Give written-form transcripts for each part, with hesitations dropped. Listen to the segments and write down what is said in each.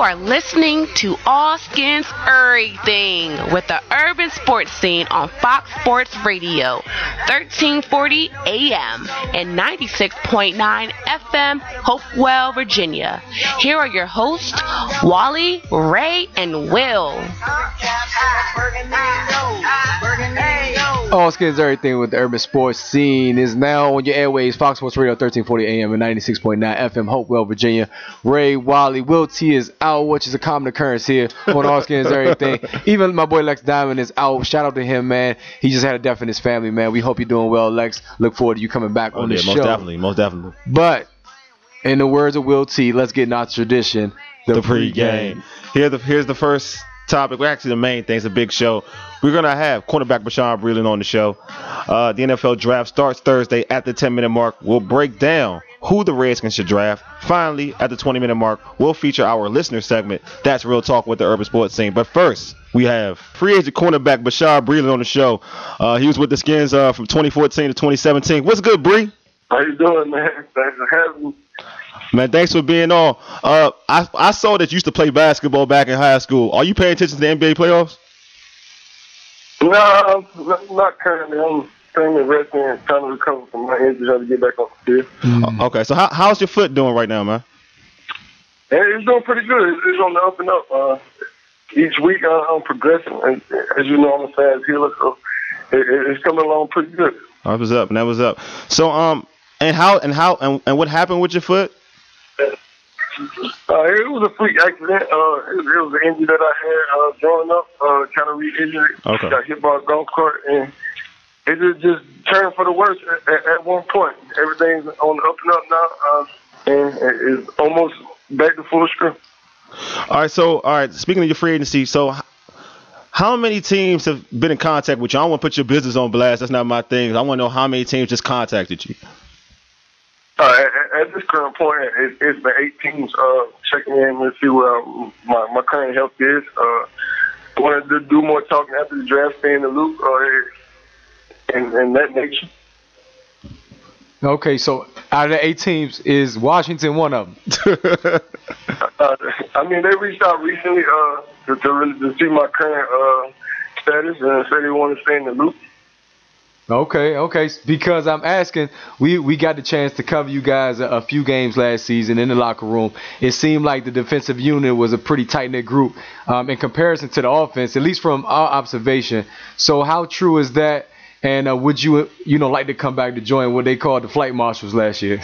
are listening to All Skins Everything with the urban sports scene on Fox Sports Radio, 1340 AM and 96.9 FM, Hopewell, Virginia. Here are your hosts, Wally, Ray, and Will. All Skins Everything with the urban sports scene is now on your airways, Fox Sports Radio, 1340 AM and 96.9 FM, Hopewell, Virginia. Ray, Wally, Will T is out, which is a common occurrence here on All Skins Everything. Even my boy Lex Diamond is out. Shout out to him, man. He just had a death in his family, man. We hope you're doing well, Lex. Look forward to you coming back on the show. Most definitely. But in the words of Will T, let's get in our tradition, the pregame. Here's the first topic. Well, actually, the main thing is a big show. We're going to have cornerback Bashaud Breeland on the show. The NFL draft starts Thursday at the 10-minute mark. We'll break down who the Redskins should draft. Finally, at the 20-minute mark, we'll feature our listener segment. That's Real Talk with the urban sports scene. But first, we have free agent cornerback Bashaud Breeland on the show. He was with the Skins from 2014 to 2017. What's good, Bree? How you doing, man? Thanks for having me. Man, thanks for being on. I saw that you used to play basketball back in high school. Are you paying attention to the NBA playoffs? No, not currently. I'm currently resting and trying to recover from my injury, trying to get back on the field. Okay, so how's your foot doing right now, man? It's doing pretty good. It's on the up and up. Each week I'm progressing, and as you know, I'm a fast healer, so it's coming along pretty good. That was up, and that was up. So and what happened with your foot? It was a freak accident. It was an injury that I had growing up, kind of re-injured. Okay. Got hit by a golf cart, and it just turned for the worse at one point. Everything's on the up and up now, and it's almost back to full strength. All right. Speaking of your free agency, so how many teams have been in contact with you? I don't want to put your business on blast. That's not my thing. I want to know how many teams just contacted you. At this current point, it's been 8 teams checking in to see where my current health is. I wanted to do more talking after the draft, stay in the loop, and that nature. Okay, so out of the 8 teams, is Washington one of them? They reached out recently to see my current status and said they want to stay in the loop. Okay. Because I'm asking, we got the chance to cover you guys a few games last season in the locker room. It seemed like the defensive unit was a pretty tight-knit group in comparison to the offense, at least from our observation. So how true is that? And would you like to come back to join what they called the flight marshals last year?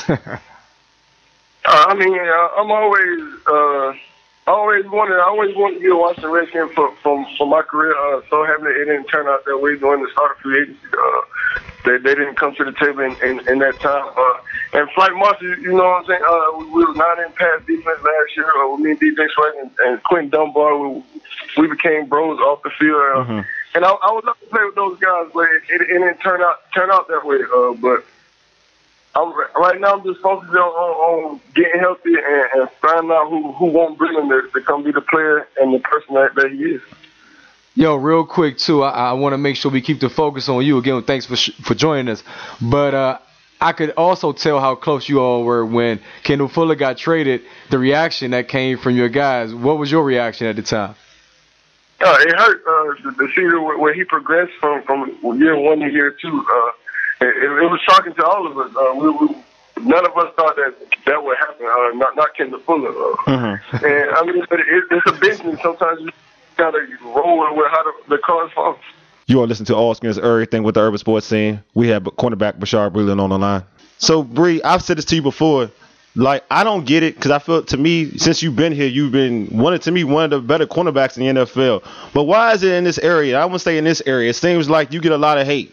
I'm always wanted to be a Washington Redskin for my career. So having it didn't turn out that way during the start of free agency. They didn't come to the table in that time. And flight marshals, you know what I'm saying? We were not in pass defense last year. Me and DJ Sweat and Quentin Dunbar, we became bros off the field. And I would love to play with those guys, but it didn't turn out that way. But right now I'm just focusing on getting healthy and finding out who won't bring him to come be the player and the person that he is. Yo, real quick, too, I want to make sure we keep the focus on you. Again, thanks for joining us. But I could also tell how close you all were when Kendall Fuller got traded, the reaction that came from your guys. What was your reaction at the time? It hurt to see where he progressed from year 1 to year 2. It was shocking to all of us. None of us thought that would happen. Not Kendall Fuller. And it's a business. Sometimes you gotta roll with how the cards fall. You are listening to All Skins Everything with the urban sports scene. We have cornerback Bashaud Breeland on the line. So Bree, I've said this to you before. Like, I don't get it because I feel, to me, since you've been here, you've been one of the better cornerbacks in the NFL. But why is it in this area? I wouldn't say in this area. It seems like you get a lot of hate.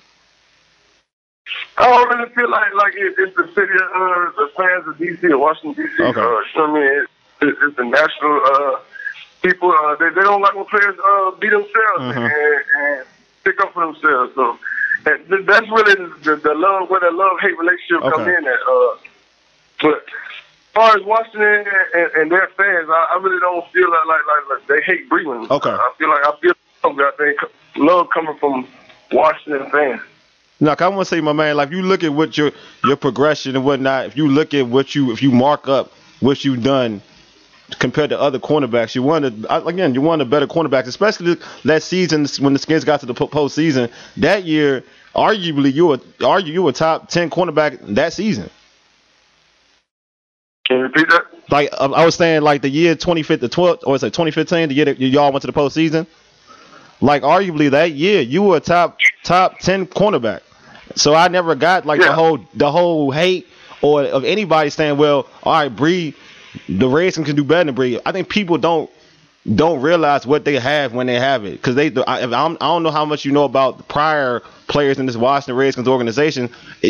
I don't really feel like it's the city, the fans of D.C. or Washington, D.C. Okay. It's the national people. They don't like when players beat themselves and stick up for themselves. So that's really the love, where the love-hate relationship comes in at. But as far as Washington and their fans, I really don't feel like they hate Breeland. Okay. I feel love coming from Washington fans. Now, I want to say, my man, like, you look at what your progression and whatnot. If you look at if you mark up what you've done compared to other cornerbacks. You're one of the better cornerbacks, especially that season when the Skins got to the postseason. That year, arguably, you were top 10 cornerback that season. Can you repeat that? Like I was saying, like the year 2015, the year that y'all went to the postseason. Like arguably that year, you were a top 10 cornerback. So I never got like the whole hate or of anybody saying, well, all right, Bree, the Redskins can do better than Bree. I think people don't realize what they have when they have it, because I don't know how much you know about the prior players in this Washington Redskins organization.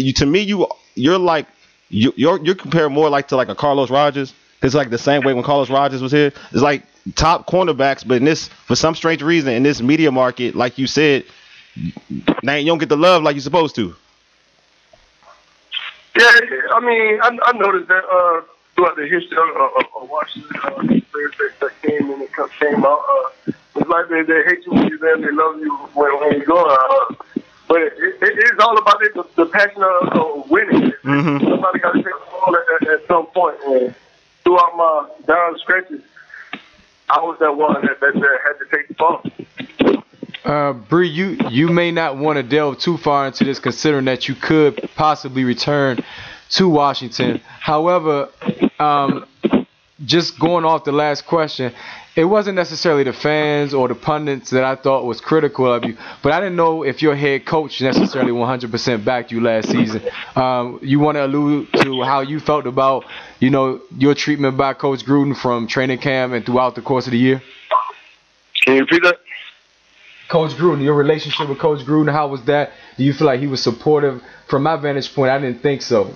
You're compared more like to like a Carlos Rogers. It's like the same way when Carlos Rogers was here. It's like top cornerbacks, but for some strange reason, in this media market, like you said, now you don't get the love like you're supposed to. Yeah, I mean, I noticed that throughout the history of Washington, players that came in and came out, it's like they hate you when you're there, they love you when you're going. But it's all about the passion of winning. Mm-hmm. Somebody got to take the ball at some point. And throughout my down stretches, I was that one that had to take the ball. Bree, you may not want to delve too far into this, considering that you could possibly return to Washington. However, just going off the last question, it wasn't necessarily the fans or the pundits that I thought was critical of you, but I didn't know if your head coach necessarily 100% backed you last season. You want to allude to how you felt about, your treatment by Coach Gruden from training camp and throughout the course of the year? Can you repeat that? Coach Gruden, your relationship with Coach Gruden, how was that? Do you feel like he was supportive? From my vantage point, I didn't think so.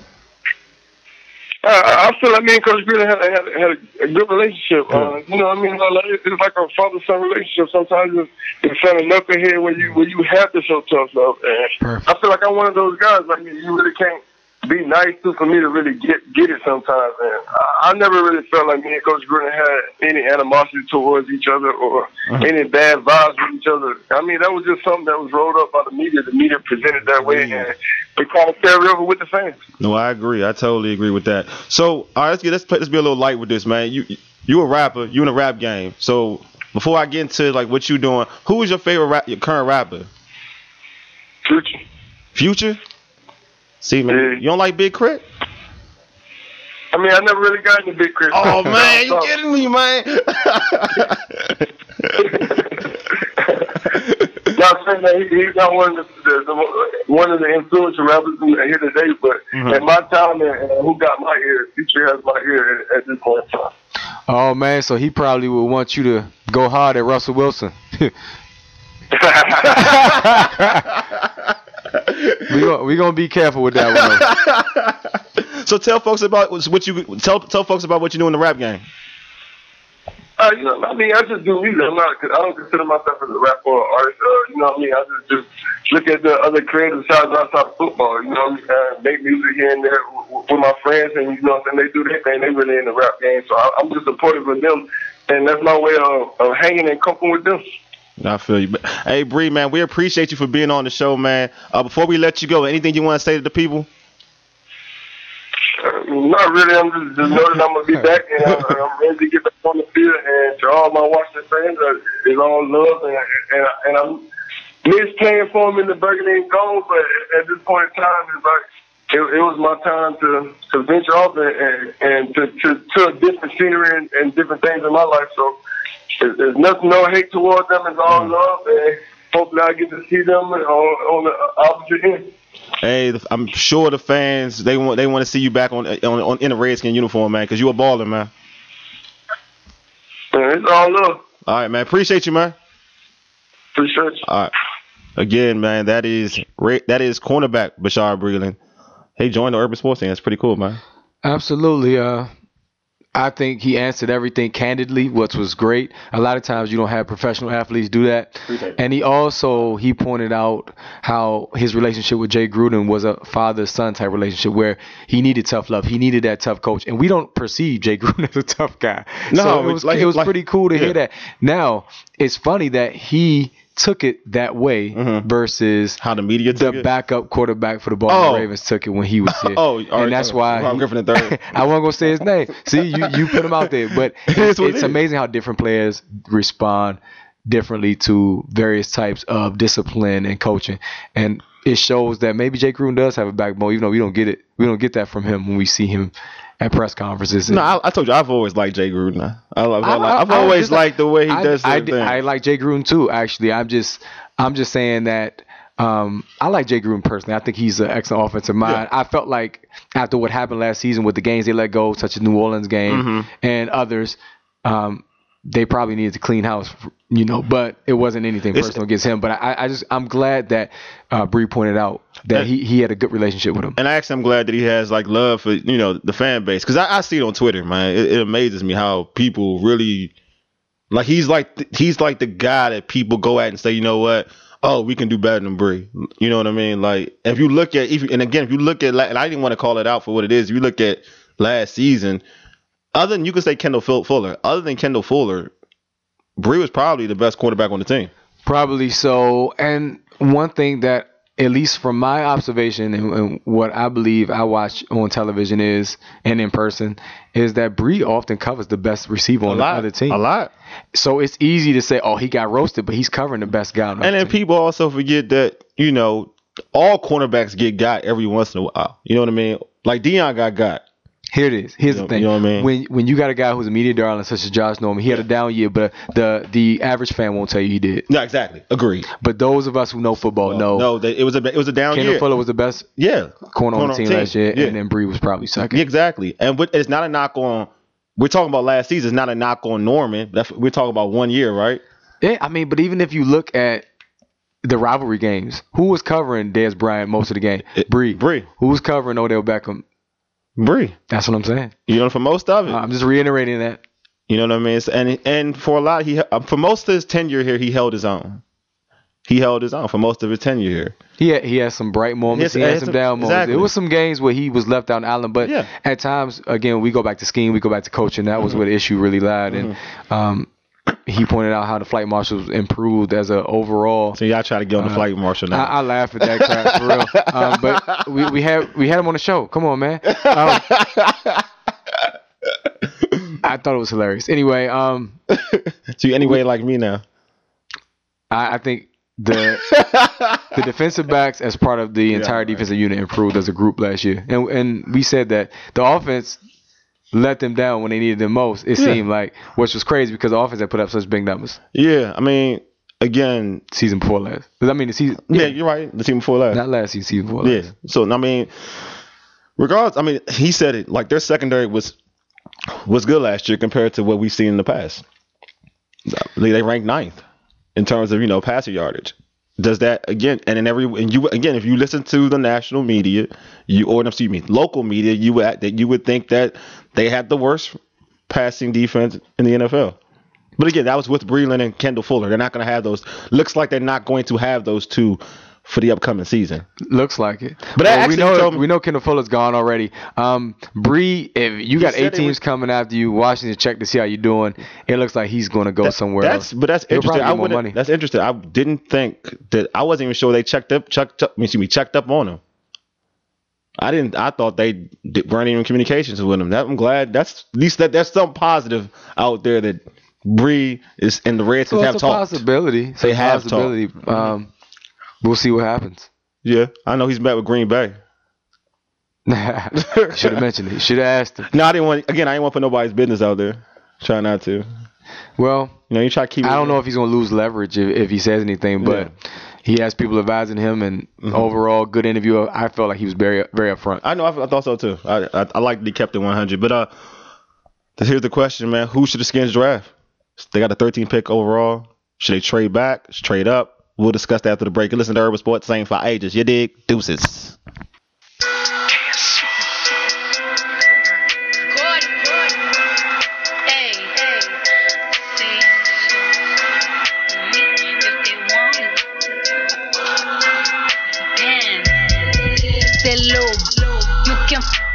I feel like me and Coach Gruden had a good relationship. It's like a father-son relationship. Sometimes it's kind of knucklehead when you have to show tough love. And I feel like I'm one of those guys. Like you really can't be nice for me to really get it sometimes. And I never really felt like me and Coach Gruden had any animosity towards each other or any bad vibes with each other. I mean, that was just something that was rolled up by the media. The media presented that way, and it kind of carried over with the fans. No, I agree. I totally agree with that. So, all right, let's be a little light with this, man. You a rapper. You in a rap game. So, before I get into like what you doing, who is your favorite your current rapper? Future? See, man, you don't like Big Crit? I mean, I never really got into Big Crit. Oh, man, you kidding me, man? Not saying that he's not one of the influential rappers here today, but at my time and who got my ear, Future has my ear at this point in time. Oh, man, so he probably would want you to go hard at Russell Wilson. We're gonna be careful with that one. So tell folks about what you tell folks about what you do in the rap game. I just do music. I don't consider myself as a rapper or an artist. I just look at the other creative sides outside of football. Make music here and there with my friends, and they do their thing. They really in the rap game, so I'm just supportive of them, and that's my way of hanging and coping with them. I feel you. Hey, Bree, man, we appreciate you for being on the show, man. Before we let you go, anything you want to say to the people? Not really. I'm just know that I'm going to be back, and I'm ready to get back on the field. And to all my Washington fans, it's all love, and I'm miss playing for them in the burgundy and gold, but at this point in time, it's like it was my time to venture off and to a different scenery and different things in my life. So there's nothing, no hate towards them. It's all love, and hopefully I get to see them on the opposite end. Hey, I'm sure the fans they want to see you back on in a Redskin uniform, man, because you a baller, man. It's all love. All right, man. Appreciate you, man. Appreciate you. All right. Again, man, that is cornerback Bashaud Breeland. He joined the Urban Sports team. That's pretty cool, man. Absolutely. I think he answered everything candidly, which was great. A lot of times you don't have professional athletes do that. And he pointed out how his relationship with Jay Gruden was a father-son type relationship where he needed tough love. He needed that tough coach. And we don't perceive Jay Gruden as a tough guy. No, so it was pretty cool to hear that. Now, it's funny that he took it that way versus how the media took the it? backup quarterback for the Baltimore Ravens took it when he was here. And that's why Rob Griffin III. I wasn't gonna say his name. See, you put him out there, but it's amazing how different players respond differently to various types of discipline and coaching, and it shows that maybe Jay Gruden does have a backbone, even though we don't get it. We don't get that from him when we see him at press conferences. No, I told you I've always liked Jay Gruden. I've always liked the way he does things. I like Jay Gruden too. Actually, I'm just saying that I like Jay Gruden personally. I think he's an excellent offensive mind. Yeah. I felt like after what happened last season with the games they let go, such as New Orleans game and others, they probably needed to clean house, but it wasn't anything personal against him. But I'm glad that Bree pointed out that he had a good relationship with him. And actually, I'm glad that he has like love for the fan base, because I see it on Twitter, man. It amazes me how people really like he's like the guy that people go at and say, you know what? Oh, we can do better than Bree. You know what I mean? Like if you look at and I didn't want to call it out for what it is. If you look at last season. Other than you could say Kendall Fuller, other than Kendall Fuller, Bree was probably the best quarterback on the team. Probably so. And one thing that, at least from my observation and what I believe I watch on television and in person, is that Bree often covers the best receiver on the other team. A lot. So it's easy to say, oh, he got roasted, but he's covering the best guy on the team. And then people also forget that, all cornerbacks get got every once in a while. You know what I mean? Like Deion got. Here it is. Here's the thing. You know what I mean? When you got a guy who's a media darling such as Josh Norman, he had a down year, but the average fan won't tell you he did. No, exactly. Agreed. But those of us who know football know. No, it was a down year. Kendall Fuller was the best corner on the team last year, and then Bree was probably second. Exactly. And it's not a knock on. We're talking about last season. It's not a knock on Norman. We're talking about 1 year, right? Yeah, I mean, but even if you look at the rivalry games, who was covering Dez Bryant most of the game? Bree. Who was covering Odell Beckham? Bree. That's what I'm saying. For most of it. I'm just reiterating that. You know what I mean? And for a lot, for most of his tenure here, he held his own. He held his own for most of his tenure here. He had some bright moments. He had some down moments. There was some games where he was left out in Allen, but at times, again, we go back to scheme, we go back to coaching. That was where the issue really lied. And he pointed out how the flight marshals improved as an overall. So y'all try to get on the flight marshal now. I laugh at that crap for real. But we had him on the show. Come on, man. I thought it was hilarious. Anyway, so you anyway like me now. I think the defensive backs as part of the entire defensive unit improved as a group last year, and we said that the offense let them down when they needed them most, it seemed like, which was crazy because the offense had put up such big numbers. Yeah, I mean, again, season before last. I mean, the season. Yeah, you're right. The season before last. Not last season, season before last. Yeah. So I mean, regardless, I mean, he said it like their secondary was good last year compared to what we've seen in the past. They ranked 9th in terms of passer yardage. Does that again? And if you listen to the national media, local media, you would think that they had the worst passing defense in the NFL. But again, that was with Breland and Kendall Fuller. They're not going to have those. Looks like they're not going to have those two for the upcoming season. Looks like it. But we know Kendall Fuller's gone already. Bree, if you got 8 teams coming after you, Washington check to see how you're doing. It looks like he's going to go somewhere else. But that's interesting. That's interesting. I didn't think that. I wasn't even sure they checked up on him. I thought they weren't even in communications with him. I'm glad. That's at least that's something positive out there that Bree is and the Redskins have talked. Possibility. They have talked. We'll see what happens. Yeah, I know he's met with Green Bay. Should have mentioned it. Should have asked him. No, I didn't want to put nobody's business out there. Try not to. Well, you try to keep. I don't know if he's going to lose leverage if he says anything, but he has people advising him, and overall, good interview. I felt like he was very, very upfront. I know. I thought so too. I liked that he kept it 100. But here's the question, man: who should the Skins draft? They got a 13th pick overall. Should they trade back? Should trade up? We'll discuss that after the break. Listen to Urban Sports, same for ages. You dig? Deuces.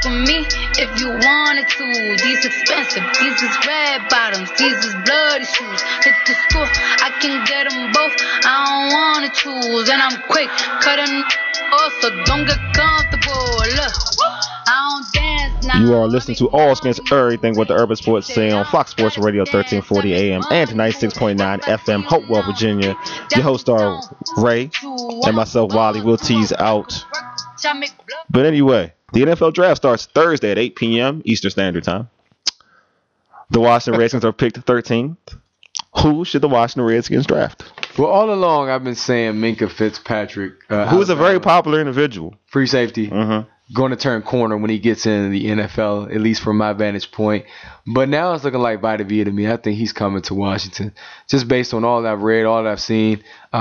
for me if you wanted to. These expensive, these is red bottoms, these is bloody shoes. Hit the school, I can get them both. I don't wanna choose, and I'm quick cutting off, so don't get comfortable. Look, I don't dance now. You are listening to All Skins Everything with the Urban Sports Scene on Fox Sports Radio 1340 AM and 96.9 FM, Hopewell, Virginia. Your host are Ray and myself, Wally. We'll tease out. But anyway, the NFL Draft starts Thursday at 8 p.m. Eastern Standard Time. The Washington Redskins are picked 13th. Who should the Washington Redskins draft? Well, all along I've been saying Minkah Fitzpatrick, Who is a very popular individual. free safety, Mm-hmm. going to turn corner when he gets in the NFL, at least from my vantage point. But now it's looking like Vita Vea to me. I think he's coming to Washington, just based on all that I've read, all that I've seen.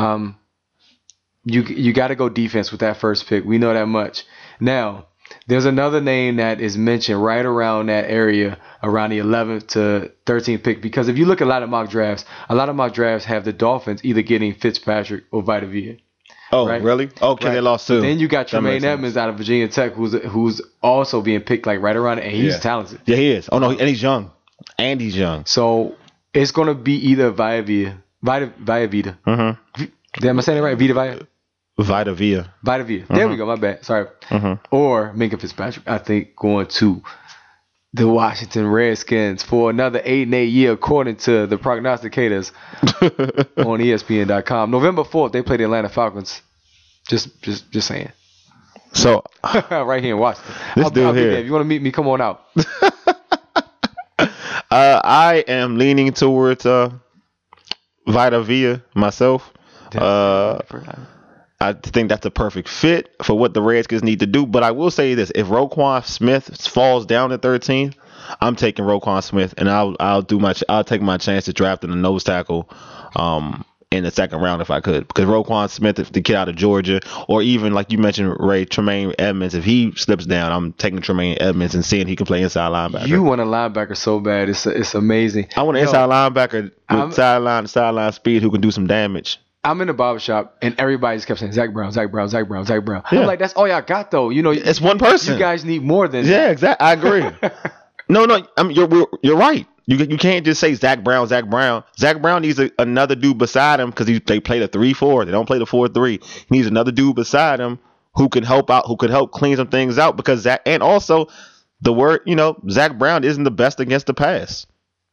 You got to go defense with that first pick. We know that much. Now, there's another name that is mentioned right around that area, around the 11th to 13th pick, because if you look at a lot of mock drafts have the Dolphins either getting Fitzpatrick or Vita Vea. Oh, Right. really? Okay, Right. they lost two. Then you got That Tremaine makes sense. Edmonds out of Virginia Tech, who's also being picked like right around it, and he's Yeah. talented. Yeah, he is. Oh, no, and he's young. And he's young. So it's going to be either Vita Vea. Mm-hmm. Am I saying it right? Vita Vea. There we go. My bad. Sorry. Or Minkah Fitzpatrick. I think going to the Washington Redskins for another 8-8 year, according to the prognosticators on ESPN.com. November 4th, they play the Atlanta Falcons. Just saying. So, Right here in Washington. This I'll dude be here. there. If you want to meet me, come on out. I am leaning towards Vita Vea myself. I think that's a perfect fit for what the Redskins need to do. But I will say this: if Roquan Smith falls down to 13, I'm taking Roquan Smith, and I'll take my chance to draft in a nose tackle in the second round if I could, because Roquan Smith, the kid out of Georgia, or even like you mentioned, Ray, Tremaine Edmonds, if he slips down, I'm taking Tremaine Edmonds and seeing he can play inside linebacker. You want a linebacker so bad. It's amazing. I want an inside linebacker with sideline speed who can do some damage. I'm in the barbershop, and everybody just kept saying, Zach Brown. Yeah. I'm like, that's all y'all got, though. You know, It's one person. You guys need more than Yeah, that. exactly. I agree. No, I mean, you're right. You can't just say Zach Brown. Zach Brown needs another dude beside him because they play the 3-4. They don't play the 4-3. He needs another dude beside him who can help out, who could help clean some things out, because Zach, and also Zach Brown isn't the best against the pass.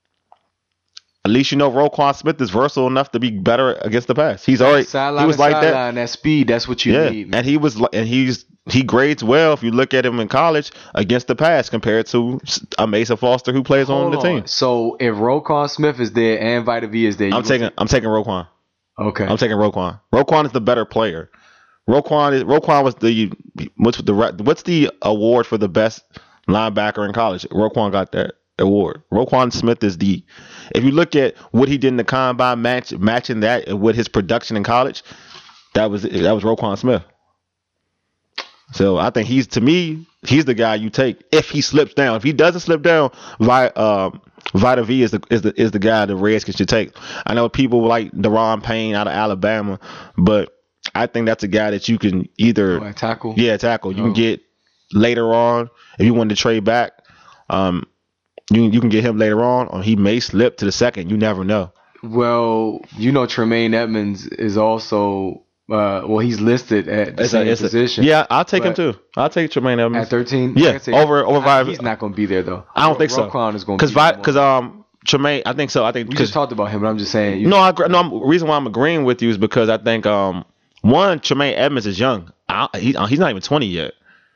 At least Roquan Smith is versatile enough to be better against the pass. He Sideline was to like that. sideline, that speed, that's what you need, man. And he grades well if you look at him in college against the pass compared to a Mason Foster who plays on the team. So if Roquan Smith is there and Vita Vea is there, I'm taking Roquan. Okay. I'm taking Roquan. Roquan is the better player. Roquan was what's the award for the best linebacker in college? Roquan got that award. Roquan Smith is if you look at what he did in the combine, matching that with his production in college, that was Roquan Smith. So I think he's the guy you take if he slips down. If he doesn't slip down, Vita Vea is the guy the Redskins should take. I know people like Daron Payne out of Alabama, but I think that's a guy that you can either tackle. Yeah, tackle. You can get later on if you want to trade back. You can get him later on, or he may slip to the second. You never know. Well, Tremaine Edmonds is also he's listed at the same position. Yeah, I'll take him too. I'll take Tremaine Edmonds At 13? Yeah, Like I said, over Vita. He's not going to be there, though. I don't think so. Roquan is going to be there. Because Tremaine, I think so. I think we just talked about him, but I'm just saying. The reason why I'm agreeing with you is because I think Tremaine Edmonds is young. He's not even 20 yet.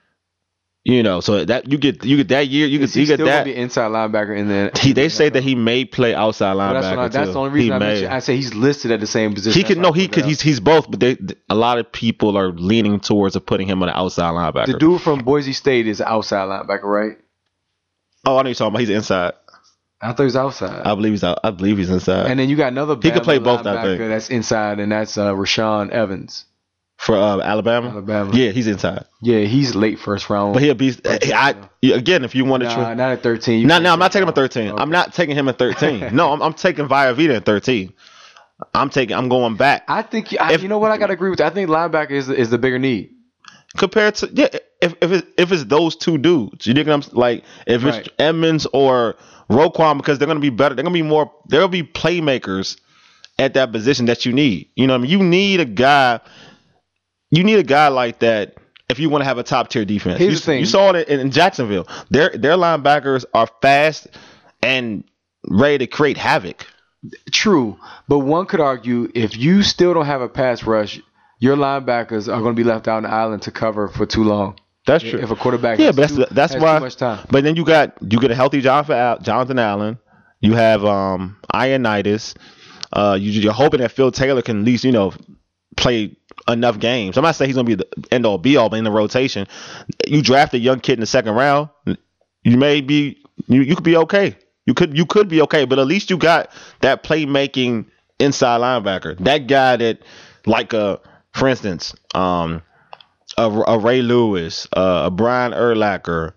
So that you get that year, you get still that. Gonna be inside linebacker, and then They say that he may play outside linebacker. That's the only reason I say he's listed at the same position. He's both, but a lot of people are leaning towards putting him on the outside linebacker. The dude from Boise State is outside linebacker, right? Oh, I know you're talking about. He's inside. I thought he was outside. I believe he's inside. And then you got another. He could play both. linebacker I think that's inside, and that's Rashawn Evans for Alabama. Yeah, he's inside. Yeah, he's late first round. But he'll be. Again, if you want to. Not at 13. No, I'm not taking him at 13. Okay. I'm not taking him at 13. No, I'm taking Vita Vea at 13. I'm going back. I think you know what, I gotta agree with you. I think linebacker is the bigger need. Compared to if it's those two dudes, you dig what I'm like? If it's Edmonds or Roquan, because they're gonna be better. They're gonna be more. There'll be playmakers at that position that you need. You know what I mean? You need a guy like that if you want to have a top tier defense. Here's the thing. You saw it in Jacksonville. Their linebackers are fast and ready to create havoc. True, but one could argue if you still don't have a pass rush, your linebackers are going to be left out on the island to cover for too long. That's true. If a quarterback but that's why. too much time. But then you get a healthy Jonathan Allen. You have Ioannidis. You're hoping that Phil Taylor can at least play enough games. I'm not saying he's going to be the end all be all, but in the rotation, you draft a young kid in the second round, you could be okay. You could be okay, but at least you got that playmaking inside linebacker. That guy that, like for instance, a Ray Lewis, a Brian Urlacher,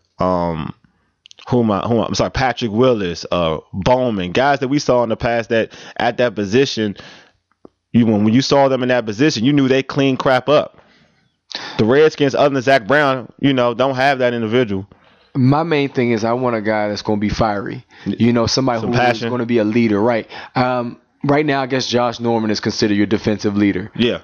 Patrick Willis, Bowman, guys that we saw in the past that at that position, when you saw them in that position, you knew they clean crap up. The Redskins, other than Zach Brown, don't have that individual. My main thing is I want a guy that's going to be fiery. Somebody who is going to be a leader, right? Right now, I guess Josh Norman is considered your defensive leader. Yeah.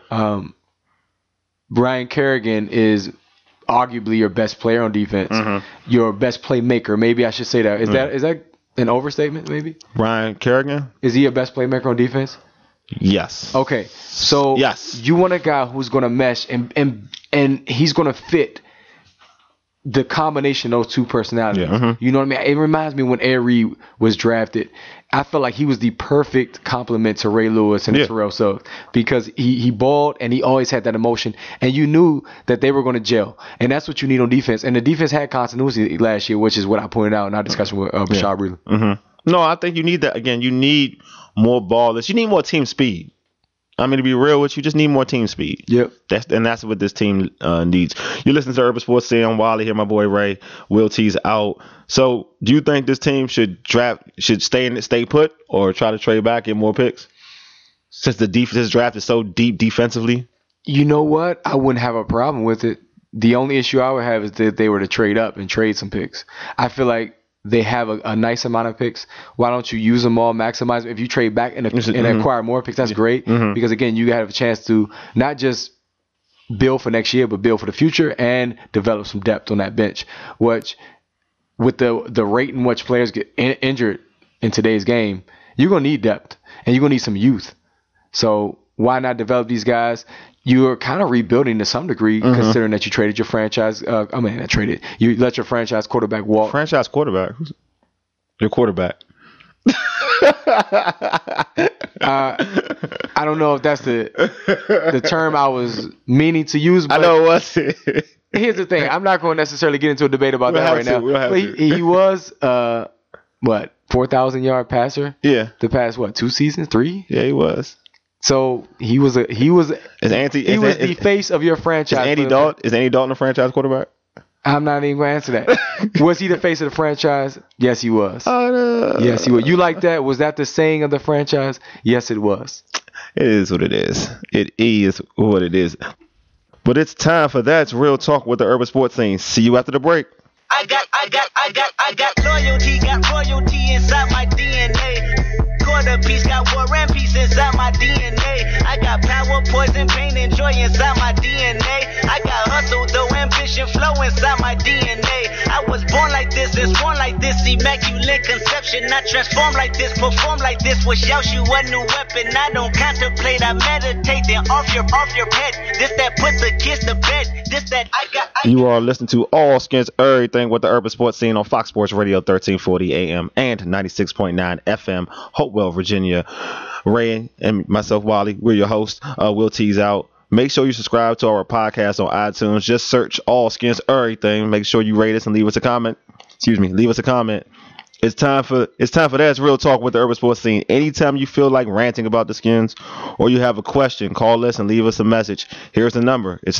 Brian Kerrigan is arguably your best player on defense. Mm-hmm. Your best playmaker. Maybe I should say that. Is that an overstatement, maybe? Brian Kerrigan? Is he your best playmaker on defense? Yes. Okay. So yes. You want a guy who's going to mesh and he's going to fit the combination of those two personalities. Yeah. Mm-hmm. You know what I mean? It reminds me when Ed Reed was drafted. I felt like he was the perfect complement to Ray Lewis and Terrell Suggs because he balled and he always had that emotion, and you knew that they were going to gel, and that's what you need on defense. And the defense had continuity last year, which is what I pointed out in our discussion with Bashad Breeland. Mm-hmm. No, I think you need that again. You need more ballers. You need more team speed. I mean, to be real with you, just need more team speed. Yep. That's what this team needs. You listen to Urban Sports Scene. I'm Wally here, my boy Ray. Will T's out. So, do you think this team should stay put or try to trade back, get more picks? Since this draft is so deep defensively. You know what? I wouldn't have a problem with it. The only issue I would have is that they were to trade up and trade some picks. I feel like they have a nice amount of picks. Why don't you use them all, maximize them? If you trade back and acquire more picks, that's great. Mm-hmm. Because, again, you have a chance to not just build for next year, but build for the future and develop some depth on that bench, which with the rate in which players get injured in today's game, you're going to need depth and you're going to need some youth. So why not develop these guys? You're kind of rebuilding to some degree, considering that you traded your franchise. You let your franchise quarterback walk. Franchise quarterback? Who's your quarterback? I don't know if that's the term I was meaning to use. But I know it was. Here's the thing. I'm not going to necessarily get into a debate about that right now. But he was 4,000-yard passer. Yeah. The past 2 seasons, 3? Yeah, he was. So he was the face of your franchise. Is Andy Dalton a franchise quarterback? I'm not even going to answer that. Was he the face of the franchise? Yes, he was. No. Yes, he was. You like that? Was that the saying of the franchise? Yes, it was. It is what it is. It is what it is. But it's time for that. It's Real Talk with the Urban Sports Scene. See you after the break. I got royalty inside my DNA. Quarter piece, got war and peace inside my DNA. I got power, poison, pain, and joy inside my DNA. I got hustle, though, ambition, flow inside my DNA. I was born like this, is born like this, immaculate conception. I transform like this, perform like this, wish out you a new weapon. I don't contemplate, I meditate, then off your head. This that put the kids to bed. This that I got. You are listening to All Skins Everything with the Urban Sports Scene on Fox Sports Radio 1340 AM and 96.9 FM, Hopewell, Virginia. Ray and myself, Wally, we're your hosts. Will T's out. Make sure you subscribe to our podcast on iTunes. Just search All Skins Everything. Make sure you rate us and leave us a comment. Leave us a comment. It's time for that. It's Real Talk with the Urban Sports Scene. Anytime you feel like ranting about the Skins or you have a question, call us and leave us a message. Here's the number. It's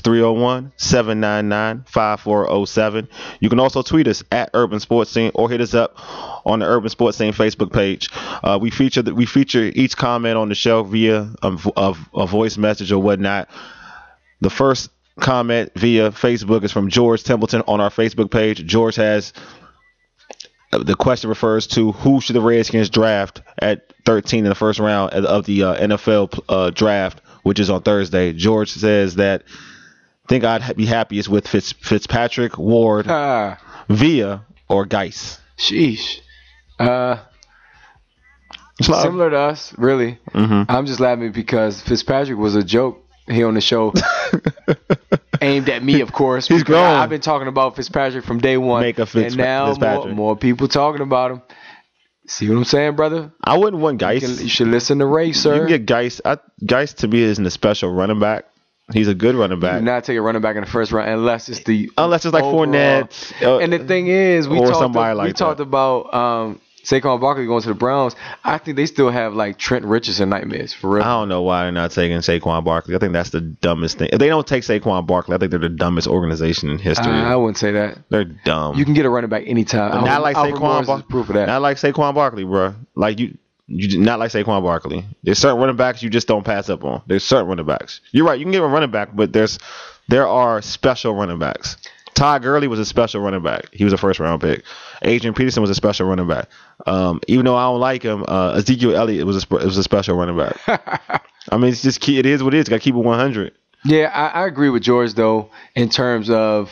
301-799-5407. You can also tweet us at Urban Sports Scene or hit us up on the Urban Sports Scene Facebook page. We feature each comment on the show via a voice message or whatnot. The first comment via Facebook is from George Templeton on our Facebook page. George has the question refers to who should the Redskins draft at 13 in the first round of the NFL draft, which is on Thursday. George says that think I'd be happiest with Fitzpatrick, Ward, Villa, or Geis. Sheesh. Similar to us, really. Mm-hmm. I'm just laughing because Fitzpatrick was a joke here on the show. Aimed at me, of course. He's grown. I've been talking about Fitzpatrick from day one. And now more people talking about him. See what I'm saying, brother? I wouldn't want Geis. You should listen to Ray, sir. You can get Geis. Geis to me isn't a special running back. He's a good running back. Do not take a running back in the first round unless it's like overall. Fournette. And the thing is, we talked about Saquon Barkley going to the Browns. I think they still have like Trent Richardson nightmares for real. I don't know why they're not taking Saquon Barkley. I think that's the dumbest thing. If they don't take Saquon Barkley, I think they're the dumbest organization in history. I wouldn't say that. They're dumb. You can get a running back anytime. Not like Saquon Barkley. Proof of that. Not like Saquon Barkley, bro. Like you not like Saquon Barkley. There's certain running backs you just don't pass up on. There's certain running backs. You're right. You can get a running back, but there are special running backs. Todd Gurley was a special running back. He was a first-round pick. Adrian Peterson was a special running back. Even though I don't like him, Ezekiel Elliott was a special running back. I mean, it's just it is what it is. Got to keep it 100. Yeah, I agree with George though in terms of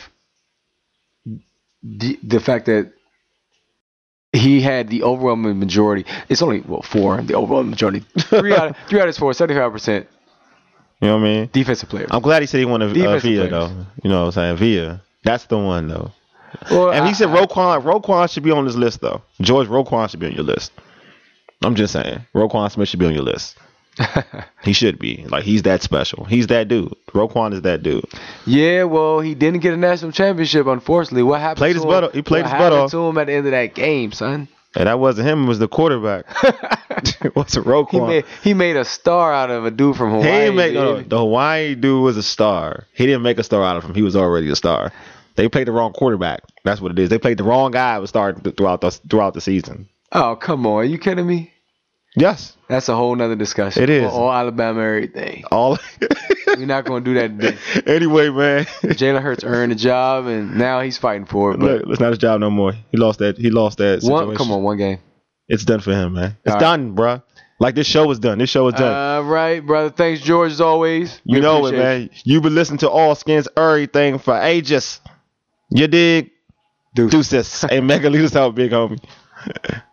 the fact that he had the overwhelming majority. It's only 4. The overwhelming majority. 3 out of 4, 75%. You know what I mean? Defensive players. I'm glad he said he wanted Villa though. You know what I'm saying? Villa. That's the one though. Well, and he said Roquan should be on this list though. George, Roquan should be on your list. I'm just saying. Roquan Smith should be on your list. He should be. Like, he's that special. He's that dude. Roquan is that dude. Yeah, well, he didn't get a national championship, unfortunately. What happened He played his butt off to him at the end of that game, son? And that wasn't him. It was the quarterback. It wasn't Roquan. He made a star out of a dude from Hawaii. The Hawaii dude was a star. He didn't make a star out of him. He was already a star. They played the wrong quarterback. That's what it is. They played the wrong guy who started throughout the season. Oh, come on. Are you kidding me? Yes. That's a whole nother discussion. It is. All Alabama everything. We're not going to do that today. Anyway, man. Jalen Hurts earned a job, and now he's fighting for it. But look, it's not his job no more. He lost that situation. Come on, one game. It's done for him, man. It's done, bro. Like, this show is done. All right, brother. Thanks, George, as always. You know it, man. You've been listening to All Skins Everything for ages. You dig? Deuces. Hey, Mega, lead us out, big homie.